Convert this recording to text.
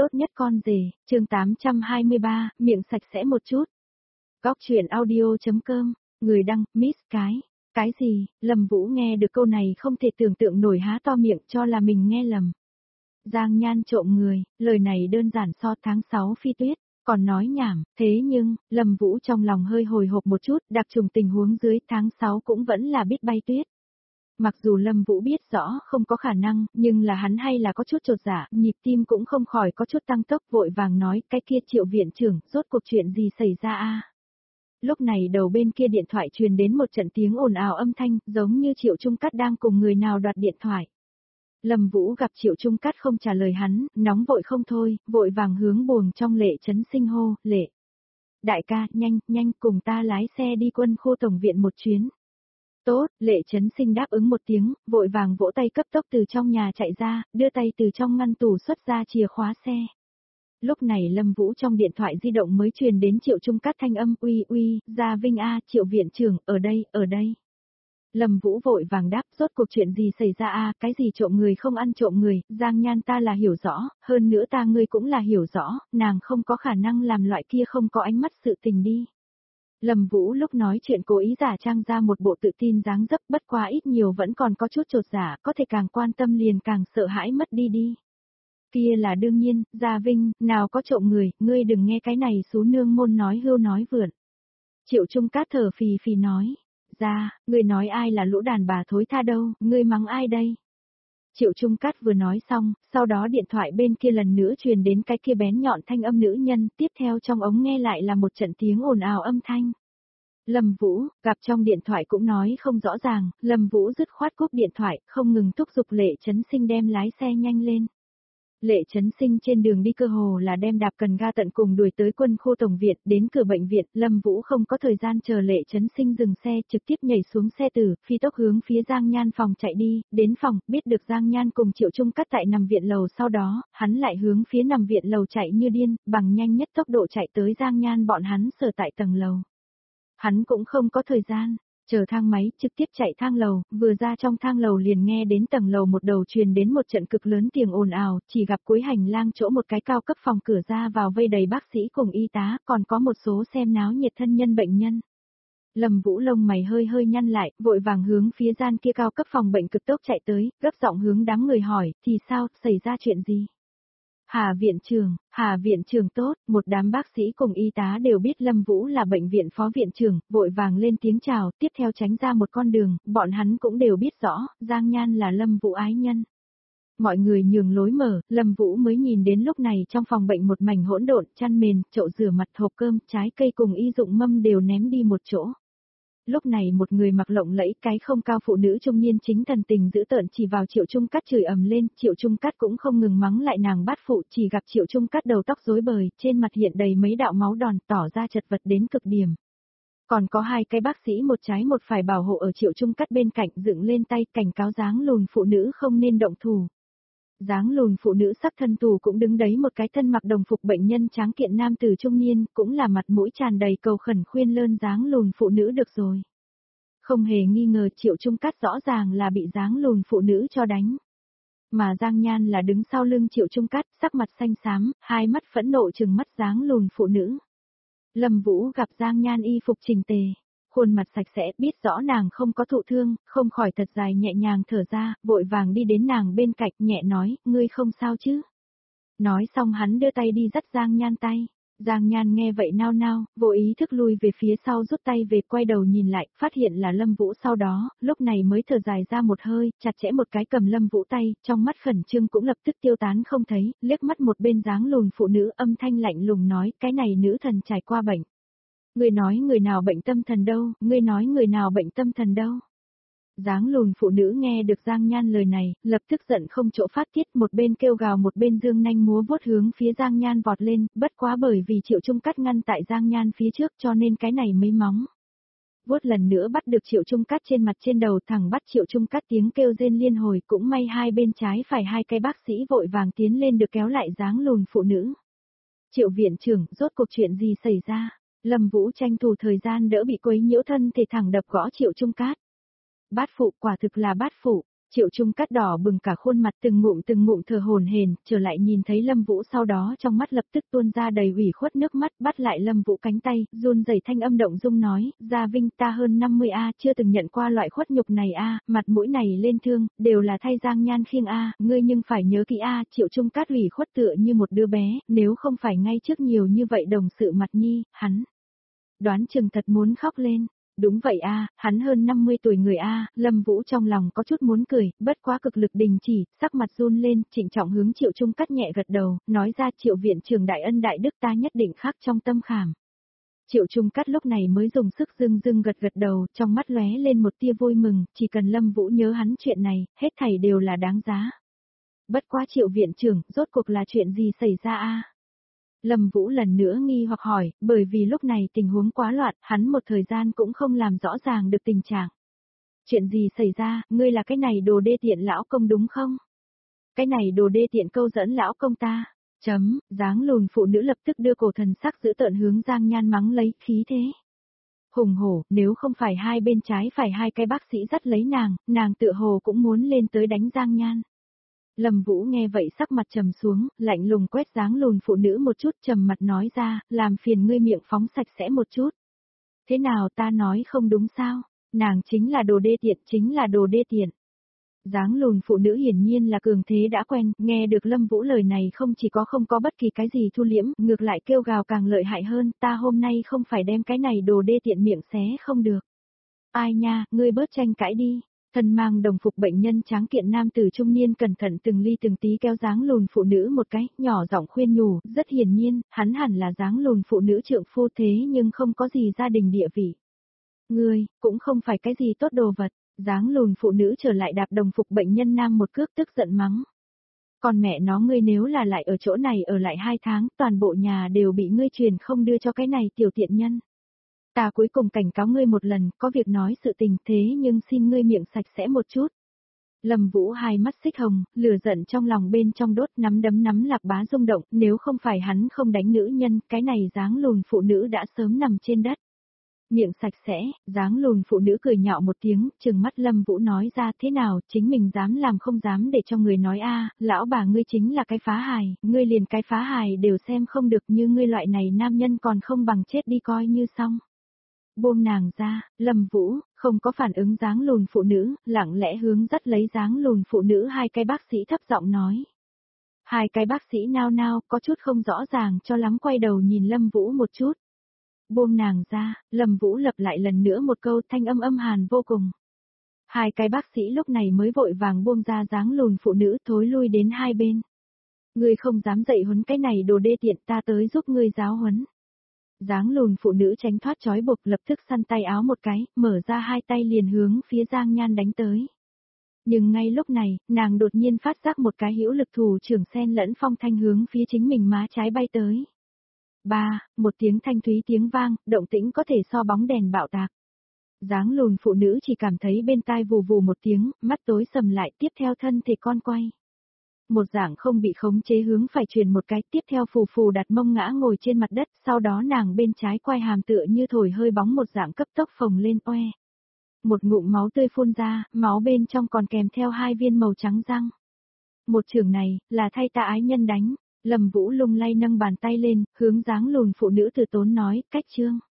tốt nhất con rể, chương 823, miệng sạch sẽ một chút. Góc chuyện audio.com, người đăng, Miss cái gì, Lâm Vũ nghe được câu này không thể tưởng tượng nổi há to miệng cho là mình nghe lầm. Giang Nhan trộm người, lời này đơn giản so tháng 6 phi tuyết, còn nói nhảm, thế nhưng, Lâm Vũ trong lòng hơi hồi hộp một chút, đặc trùng tình huống dưới tháng 6 cũng vẫn là biết bay tuyết. Mặc dù Lâm Vũ biết rõ không có khả năng, nhưng là hắn hay là có chút chột dạ, nhịp tim cũng không khỏi có chút tăng tốc, vội vàng nói, cái kia Triệu viện trưởng, rốt cuộc chuyện gì xảy ra a? Lúc này đầu bên kia điện thoại truyền đến một trận tiếng ồn ào âm thanh, giống như Triệu Trung Cát đang cùng người nào đoạt điện thoại. Lâm Vũ gặp Triệu Trung Cát không trả lời hắn, nóng vội không thôi, vội vàng hướng buồng trong Lệ Chấn Sinh hô, Lệ. Đại ca, nhanh cùng ta lái xe đi Quân khu tổng viện một chuyến. Tốt, Lệ Chấn Sinh đáp ứng một tiếng, vội vàng vỗ tay cấp tốc từ trong nhà chạy ra, đưa tay từ trong ngăn tủ xuất ra chìa khóa xe. Lúc này Lâm Vũ trong điện thoại di động mới truyền đến Triệu Trung Cát thanh âm, uy, Gia Vinh a, Triệu viện trưởng, ở đây. Lâm Vũ vội vàng đáp, rốt cuộc chuyện gì xảy ra a, cái gì trộm người không ăn trộm người, Giang Nhan ta là hiểu rõ, hơn nữa ta ngươi cũng là hiểu rõ, nàng không có khả năng làm loại kia không có ánh mắt sự tình đi. Lâm Vũ lúc nói chuyện cố ý giả trang ra một bộ tự tin dáng dấp, bất quá ít nhiều vẫn còn có chút chột dạ, có thể càng quan tâm liền càng sợ hãi mất đi. Kia là đương nhiên, Gia Vinh, nào có trộm người, ngươi đừng nghe cái này xú nương môn nói hưu nói vượn. Triệu Trung Cát thở phì nói, ngươi nói ai là lũ đàn bà thối tha đâu, ngươi mắng ai đây? Triệu Trung Cát vừa nói xong, sau đó điện thoại bên kia lần nữa truyền đến cái kia bén nhọn thanh âm nữ nhân, tiếp theo trong ống nghe lại là một trận tiếng ồn ào âm thanh. Lâm Vũ, gặp trong điện thoại cũng nói không rõ ràng, Lâm Vũ dứt khoát cúp điện thoại, không ngừng thúc giục Lệ Chấn Sinh đem lái xe nhanh lên. Lệ Chấn Sinh trên đường đi cơ hồ là đem đạp cần ga tận cùng đuổi tới Quân khu tổng viện, đến cửa bệnh viện, Lâm Vũ không có thời gian chờ Lệ Chấn Sinh dừng xe, trực tiếp nhảy xuống xe tử, phi tốc hướng phía Giang Nhan phòng chạy đi, đến phòng, biết được Giang Nhan cùng Triệu Trung Cát tại nằm viện lầu, sau đó, hắn lại hướng phía nằm viện lầu chạy như điên, bằng nhanh nhất tốc độ chạy tới Giang Nhan bọn hắn sở tại tầng lầu. Hắn cũng không có thời gian, chờ thang máy, trực tiếp chạy thang lầu, vừa ra trong thang lầu liền nghe đến tầng lầu một đầu truyền đến một trận cực lớn tiếng ồn ào, chỉ gặp cuối hành lang chỗ một cái cao cấp phòng cửa ra vào vây đầy bác sĩ cùng y tá, còn có một số xem náo nhiệt thân nhân bệnh nhân. Lâm Vũ lông mày hơi nhăn lại, vội vàng hướng phía gian kia cao cấp phòng bệnh cực tốc chạy tới, gấp giọng hướng đám người hỏi, thì sao, xảy ra chuyện gì? Hà viện trưởng tốt, một đám bác sĩ cùng y tá đều biết Lâm Vũ là bệnh viện phó viện trưởng, vội vàng lên tiếng chào, tiếp theo tránh ra một con đường, bọn hắn cũng đều biết rõ, Giang Nhan là Lâm Vũ ái nhân. Mọi người nhường lối mở, Lâm Vũ mới nhìn đến lúc này trong phòng bệnh một mảnh hỗn độn, chăn mền, chậu rửa mặt, hộp cơm, trái cây cùng y dụng mâm đều ném đi một chỗ. Lúc này một người mặc lộng lẫy cái không cao phụ nữ trung niên chính thần tình dữ tợn chỉ vào Triệu Trung Cát chửi ầm lên, Triệu Trung Cát cũng không ngừng mắng lại nàng bát phụ, chỉ gặp Triệu Trung Cát đầu tóc rối bời, trên mặt hiện đầy mấy đạo máu đòn, tỏ ra chật vật đến cực điểm. Còn có hai cái bác sĩ một trái một phải bảo hộ ở Triệu Trung Cát bên cạnh, dựng lên tay cảnh cáo dáng lùn phụ nữ không nên động thủ. Dáng lùn phụ nữ sắc thân tù cũng đứng đấy một cái thân mặc đồng phục bệnh nhân tráng kiện nam tử trung niên, cũng là mặt mũi tràn đầy cầu khẩn khuyên lơn dáng lùn phụ nữ được rồi. Không hề nghi ngờ Triệu Trung Cát rõ ràng là bị dáng lùn phụ nữ cho đánh. Mà Giang Nhan là đứng sau lưng Triệu Trung Cát, sắc mặt xanh xám, hai mắt phẫn nộ trừng mắt dáng lùn phụ nữ. Lâm Vũ gặp Giang Nhan y phục chỉnh tề, khuôn mặt sạch sẽ, biết rõ nàng không có thụ thương, không khỏi thật dài nhẹ nhàng thở ra, vội vàng đi đến nàng bên cạnh nhẹ nói, ngươi không sao chứ? Nói xong hắn đưa tay đi dắt Giang Nhan tay. Giang Nhan nghe vậy nao, vô ý thức lui về phía sau rút tay về, quay đầu nhìn lại, phát hiện là Lâm Vũ, sau đó, lúc này mới thở dài ra một hơi, chặt chẽ một cái cầm Lâm Vũ tay, trong mắt khẩn trương cũng lập tức tiêu tán không thấy, liếc mắt một bên dáng lùn phụ nữ, âm thanh lạnh lùng nói, cái này nữ thần trải qua bệnh. Ngươi nói người nào bệnh tâm thần đâu, ngươi nói người nào bệnh tâm thần đâu. Dáng lùn phụ nữ nghe được Giang Nhan lời này, lập tức giận không chỗ phát tiết, một bên kêu gào một bên dương nanh múa vuốt hướng phía Giang Nhan vọt lên, bất quá bởi vì Triệu Trung Cát ngăn tại Giang Nhan phía trước cho nên cái này mới móng. Vuốt lần nữa bắt được Triệu Trung Cát trên mặt trên đầu, thẳng bắt Triệu Trung Cát tiếng kêu rên liên hồi, cũng may hai bên trái phải hai cái bác sĩ vội vàng tiến lên được kéo lại dáng lùn phụ nữ. Triệu viện trưởng, rốt cuộc chuyện gì xảy ra? Lâm Vũ tranh thủ thời gian đỡ bị quấy nhiễu thân thể thẳng đập gõ Triệu Trung Cát. Bát phụ, quả thực là bát phụ. Triệu Trung Cát đỏ bừng cả khuôn mặt từng ngụm thở hổn hển, trở lại nhìn thấy Lâm Vũ sau đó trong mắt lập tức tuôn ra đầy ủy khuất nước mắt, bắt lại Lâm Vũ cánh tay, run rẩy thanh âm động dung nói, Gia Vinh ta hơn 50 a, chưa từng nhận qua loại khuất nhục này a, mặt mũi này lên thương, đều là thay Giang Nhan khiêng a, ngươi nhưng phải nhớ kỹ a, Triệu Trung Cát ủy khuất tựa như một đứa bé, nếu không phải ngay trước nhiều như vậy đồng sự mặt nhi, hắn đoán chừng thật muốn khóc lên. Đúng vậy a, hắn hơn 50 tuổi người a, Lâm Vũ trong lòng có chút muốn cười, bất quá cực lực đình chỉ, sắc mặt run lên, trịnh trọng hướng Triệu Trung Cát nhẹ gật đầu, nói ra Triệu viện trưởng đại ân đại đức ta nhất định khắc trong tâm khảm. Triệu Trung Cát lúc này mới dùng sức dưng gật đầu, trong mắt lóe lên một tia vui mừng, chỉ cần Lâm Vũ nhớ hắn chuyện này, hết thảy đều là đáng giá. Bất quá Triệu viện trưởng, rốt cuộc là chuyện gì xảy ra a? Lâm Vũ lần nữa nghi hoặc hỏi, bởi vì lúc này tình huống quá loạn, hắn một thời gian cũng không làm rõ ràng được tình trạng. Chuyện gì xảy ra, ngươi là cái này đồ đê tiện lão công đúng không? Cái này đồ đê tiện câu dẫn lão công ta. Dáng lùn phụ nữ lập tức đưa cổ thần sắc giữ tợn hướng Giang Nhan mắng lấy, khí thế. Hùng hổ, nếu không phải hai bên trái phải hai cái bác sĩ dắt lấy nàng tựa hồ cũng muốn lên tới đánh Giang Nhan. Lâm Vũ nghe vậy sắc mặt trầm xuống, lạnh lùng quét dáng lùn phụ nữ một chút, trầm mặt nói ra, làm phiền ngươi miệng phóng sạch sẽ một chút. Thế nào ta nói không đúng sao? Nàng chính là đồ đê tiện, chính là đồ đê tiện. Dáng lùn phụ nữ hiển nhiên là cường thế đã quen, nghe được Lâm Vũ lời này không chỉ có không có bất kỳ cái gì thu liễm, ngược lại kêu gào càng lợi hại hơn, ta hôm nay không phải đem cái này đồ đê tiện miệng xé không được. Ai nha, ngươi bớt tranh cãi đi. Thân mang đồng phục bệnh nhân tráng kiện nam tử trung niên cẩn thận từng ly từng tí kéo dáng lùn phụ nữ một cái, nhỏ giọng khuyên nhủ, rất hiển nhiên, hắn hẳn là dáng lùn phụ nữ trượng phu thế nhưng không có gì gia đình địa vị. Ngươi, cũng không phải cái gì tốt đồ vật, dáng lùn phụ nữ trở lại đạp đồng phục bệnh nhân nam một cước tức giận mắng. Còn mẹ nó ngươi nếu là lại ở chỗ này ở lại 2 tháng, toàn bộ nhà đều bị ngươi truyền không đưa cho cái này tiểu tiện nhân. Ta cuối cùng cảnh cáo ngươi một lần, có việc nói sự tình thế nhưng xin ngươi miệng sạch sẽ một chút. Lâm Vũ hai mắt xích hồng, lửa giận trong lòng bên trong đốt nắm đấm nắm lạc bá rung động, nếu không phải hắn không đánh nữ nhân, cái này dáng lùn phụ nữ đã sớm nằm trên đất. Miệng sạch sẽ, dáng lùn phụ nữ cười nhạo một tiếng, trừng mắt Lâm Vũ nói ra thế nào, chính mình dám làm không dám để cho người nói a, lão bà ngươi chính là cái phá hài, ngươi liền cái phá hài đều xem không được như ngươi loại này nam nhân còn không bằng chết đi coi như xong. Buông nàng ra, Lâm Vũ, không có phản ứng dáng lùn phụ nữ, lặng lẽ hướng dắt lấy dáng lùn phụ nữ hai cái bác sĩ thấp giọng nói. Hai cái bác sĩ nao có chút không rõ ràng cho lắm quay đầu nhìn Lâm Vũ một chút. Buông nàng ra, Lâm Vũ lặp lại lần nữa một câu thanh âm hàn vô cùng. Hai cái bác sĩ lúc này mới vội vàng buông ra dáng lùn phụ nữ thối lui đến hai bên. Ngươi không dám dạy huấn cái này đồ đê tiện ta tới giúp ngươi giáo huấn. Dáng lùn phụ nữ tránh thoát trói buộc lập tức săn tay áo một cái, mở ra hai tay liền hướng phía Giang Nhan đánh tới. Nhưng ngay lúc này, nàng đột nhiên phát giác một cái hữu lực thủ trưởng sen lẫn phong thanh hướng phía chính mình má trái bay tới. Một tiếng thanh thúy tiếng vang, động tĩnh có thể so bóng đèn bạo tạc. Dáng lùn phụ nữ chỉ cảm thấy bên tai vù vù một tiếng, mắt tối sầm lại tiếp theo thân thể con quay. Một dạng không bị khống chế hướng phải truyền một cái, tiếp theo phù phù đặt mông ngã ngồi trên mặt đất, sau đó nàng bên trái quai hàm tựa như thổi hơi bóng một dạng cấp tốc phồng lên oe. Một ngụm máu tươi phun ra, máu bên trong còn kèm theo hai viên màu trắng răng. Một chưởng này, là thay ta ái nhân đánh. Lâm Vũ lung lay nâng bàn tay lên, hướng dáng lùn phụ nữ từ tốn nói, cách chương.